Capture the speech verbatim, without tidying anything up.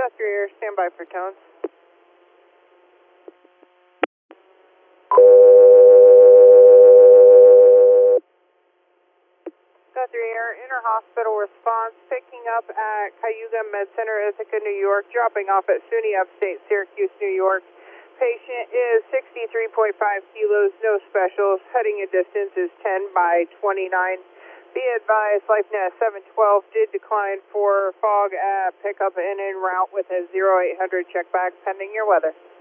Guthrie Air, stand by for tones. Guthrie Air, inter-hospital response, picking up at Cayuga Med Center, Ithaca, New York, dropping off at SUNY Upstate, Syracuse, New York. Patient is sixty-three point five kilos, no specials. Heading a distance is ten by twenty-nine. Be advised, LifeNet seven twelve did decline for fog at pickup and en route with a zero eight hundred check back pending your weather.